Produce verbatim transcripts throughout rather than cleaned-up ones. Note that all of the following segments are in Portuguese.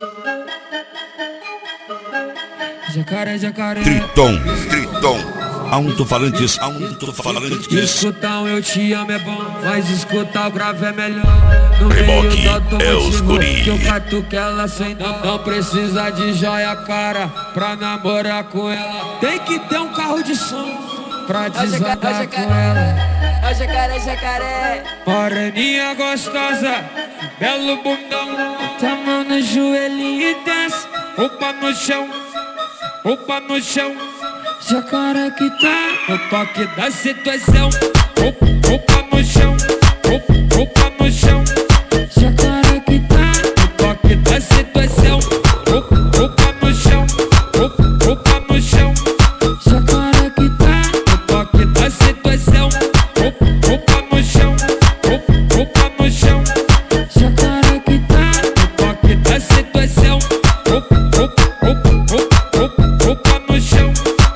Jacaré, jacaré. Triton, Triton. Alto-falantes, alto-falantes. Escutar um eu te amo é bom, mas escutar o grave é melhor. No meio Reboque, do é os automotivo guri. que eu catuque ela sem dó. Não precisa de joia cara pra namorar com ela. Tem que ter um carro de som pra desandar com ela. Ó jacaré, jacaré. Moreninha gostosa, belo bundão. Tá mão no joelhinho e desce, roupa no chão, roupa no chão. Jacaré que tá no toque da situação. Roupa, roupa no chão, roupa, roupa no chão. Jacaré que tá no toque da situação. Roupa, roupa no chão, roupa, roupa no chão. Jacaré que tá no toque da situação. Roupa, roupa no chão, roupa, roupa no chão. Jacaré que tá no toque da situação. Roupa, roupa, roupa, roupa, roupa no chão.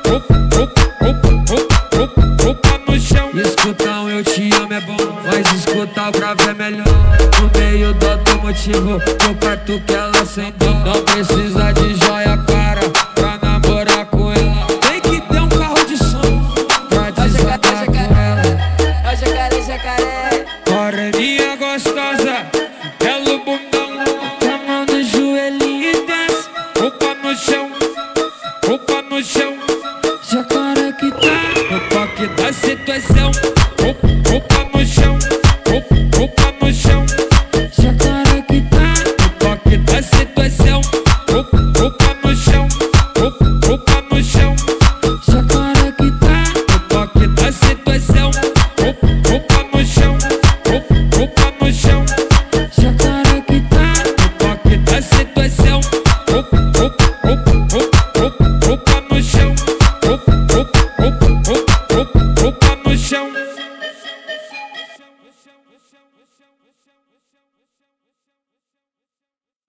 Escutar um eu te amo é bom, mas escutar o grave é melhor. No meio do automotivo, eu catuque ela sem dó. Não precisa de joia cara pra namorar com ela. Tem que ter um carro de som pra desandar com ela. Ó jacaré, jacaré. Moreninha gostosa, belo bundão. Tá mão no joelhinho e desce, roupa no chão, roupa no chão. Jacaré que tá no toque da situação. Roupa, roupa no chão, roupa, roupa no chão. Jacaré que tá no toque da situação. Roupa, roupa no chão, roupa, roupa no chão. Jacaré que tá no toque da situação. Roupa, roupa no chão, roupa, roupa no chão. Jacaré que tá no toque da situação. Roupa, roupa, roupa, roupa, roupa no chão.